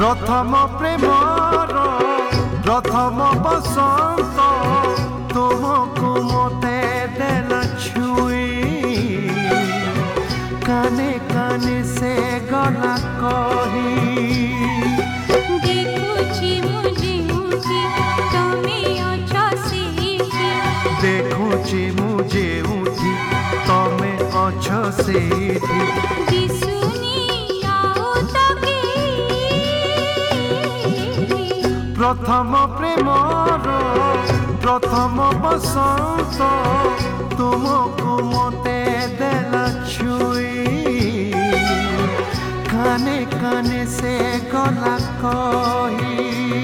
प्रथम प्रेमर प्रथम बसंत तुमको मते देला छुई काने काने से गला कही देखुची मुझे उठी तमे अछ सेठी देखुची मुझे उठी तमे अछ सेठी प्रथम प्रेमर प्रथम बसंत तुमको मते देला छुई काने काने से गला कही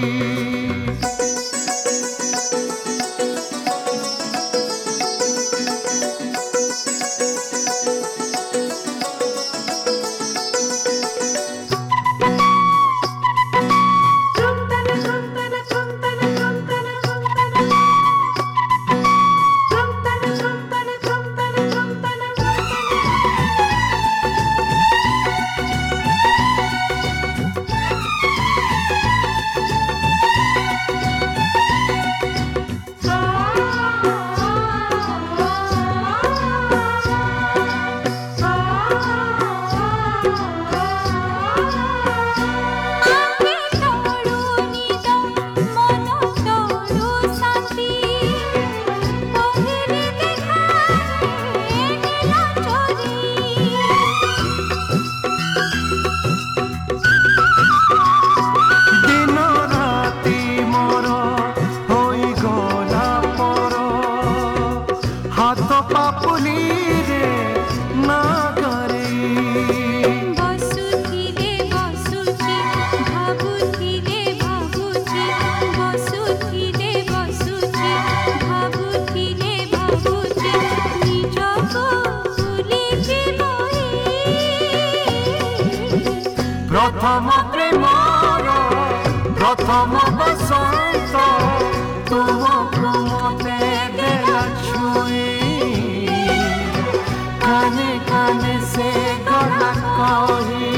प्रथम प्रेमर प्रथम बसंत तुमको मते देला छुई काने काने से गला कही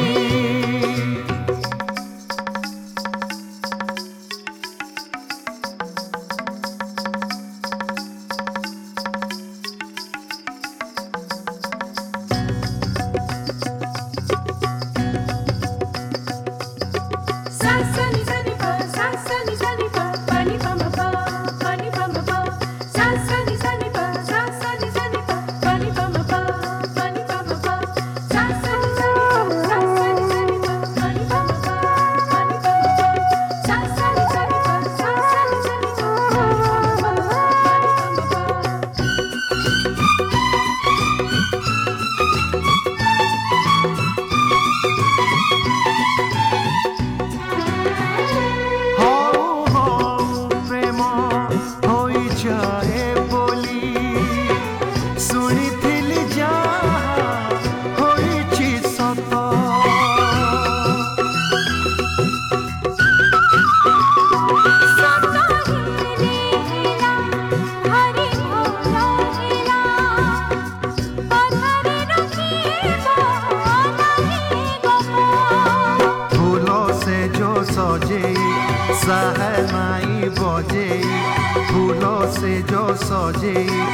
सहनाई बजे फूलों से जो सजे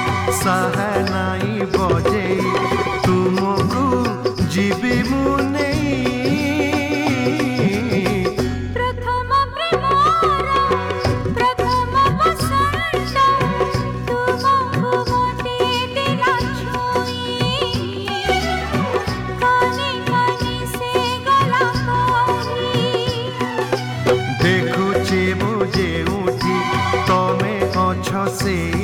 सहनाई बजे तुमको जीवी मुने प्रथम प्रेमर प्रथम बसंत तुमको मते देला छुई काने काने से गला कही देखुची मुझे उठी तमे अछ से